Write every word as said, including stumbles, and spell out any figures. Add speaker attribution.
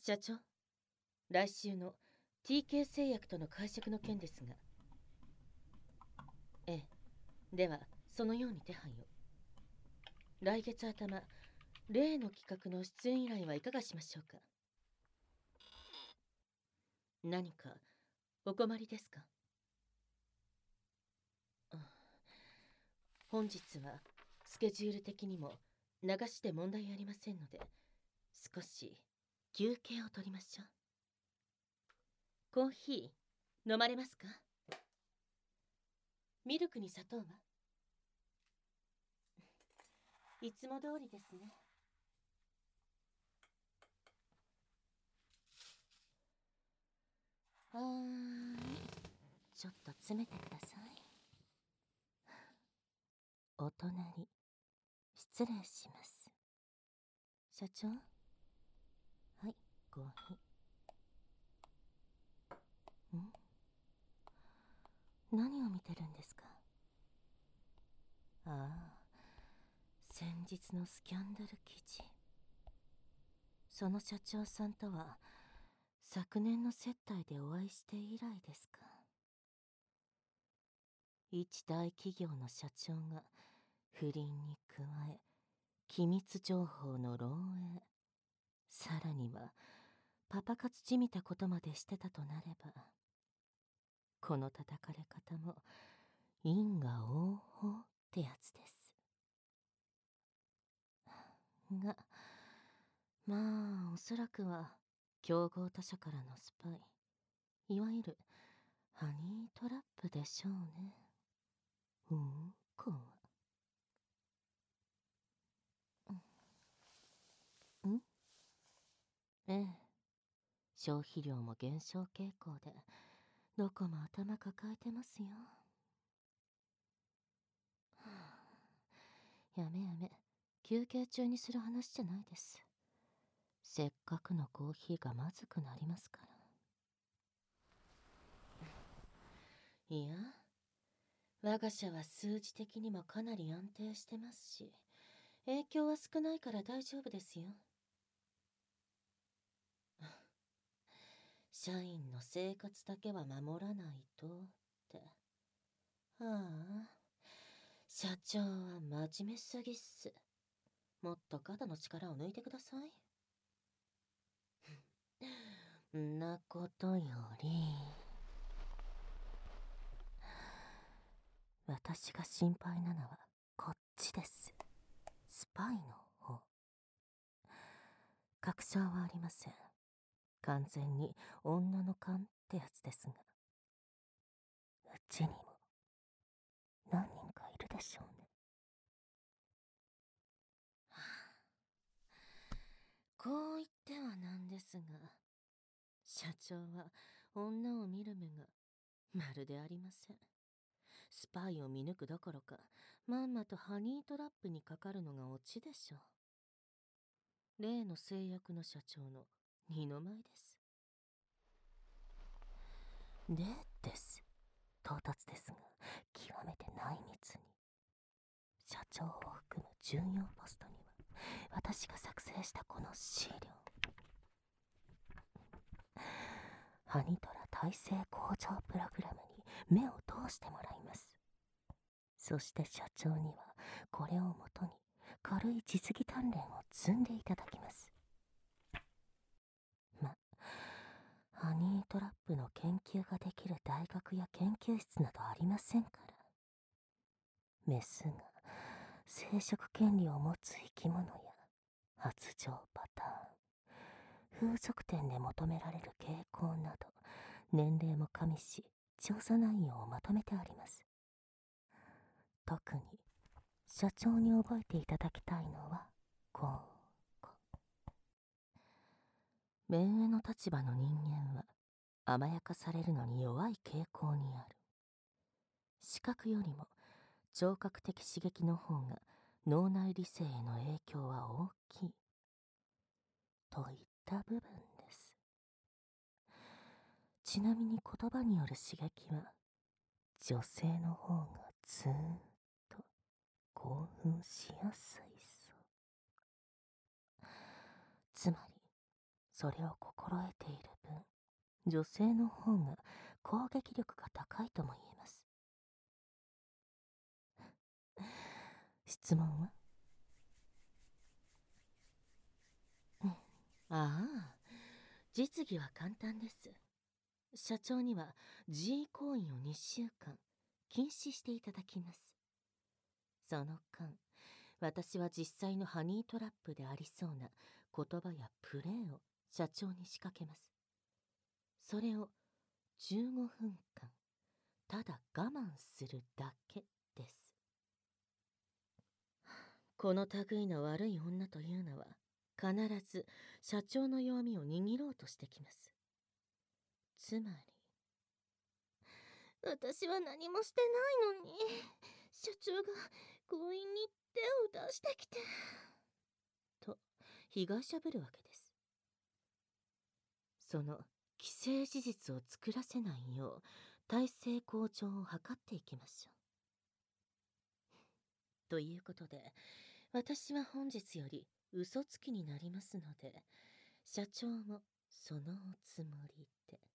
Speaker 1: 社長、来週の ティーケー 製薬との会食の件ですが。ええ、ではそのように手配を。来月頭、例の企画の出演依頼はいかがしましょうか。何かお困りですか。本日はスケジュール的にも流しで問題ありませんので、少し休憩を取りましょう。コーヒー飲まれますか。ミルクに砂糖は。いつも通りですね。はーい、ちょっと詰めてください。お隣失礼します。社長、はい、コーヒー。ん何を見てるんですか。ああ、先日のスキャンダル記事。その社長さんとは昨年の接待でお会いして以来ですか。一大企業の社長が不倫に加え機密情報の漏洩、さらにはパパ活じみたことまでしてたとなれば、この叩かれ方も因果応報ってやつです。が、まあおそらくは競合他社からのスパイ、いわゆるハニートラップでしょうね。うんこは。んええ、消費量も減少傾向で、どこも頭抱えてますよ。はあ、やめやめ、休憩中にする話じゃないです。せっかくのコーヒーがまずくなりますから。いや、我が社は数字的にもかなり安定してますし、影響は少ないから大丈夫ですよ。社員の生活だけは守らないとって。はあ、社長は真面目すぎっす。もっと肩の力を抜いてください。んなことより、私が心配なのはこっちです。スパイの方。確証はありません。完全に女の勘ってやつですが、うちにも何人かいるでしょうね。はあ、こう言ってはなんですが、社長は女を見る目がまるでありません。スパイを見抜くどころか、まんまとハニートラップにかかるのがオチでしょう。例の製薬の社長の二の舞です。でです。唐突ですが、極めて内密に。社長を含む重要ポストには、私が作成したこの資料。ハニトラ体制向上プログラムに目を通してもらいます。そして社長にはこれをもとに軽い実技鍛錬を積んでいただきます。ま、ハニートラップの研究ができる大学や研究室などありませんから。メスが生殖権利を持つ生き物や発情パターン、風俗店で求められる傾向など、年齢も加味し調査内容をまとめてあります。特に社長に覚えていただきたいのはここ。目上の立場の人間は甘やかされるのに弱い傾向にある。視覚よりも聴覚的刺激の方が脳内理性への影響は大きいといった部分です。ちなみに言葉による刺激は女性の方がずーっと興奮しやすいそう。つまりそれを心得ている分、女性の方が攻撃力が高いとも言えます。質問は？ああ、実技は簡単です。社長には自慰行為をにしゅうかん禁止していただきます。その間、私は実際のハニートラップでありそうな言葉やプレーを社長に仕掛けます。それをじゅうごふんかんただ我慢するだけです。この類の悪い女というのは必ず社長の弱みを握ろうとしてきます。つまり、私は何もしてないのに、社長が強引に手を出してきて、と被害者ぶるわけです。その既成事実を作らせないよう体制向上を図っていきましょう。ということで、私は本日より嘘つきになりますので、社長もそのおつもりで。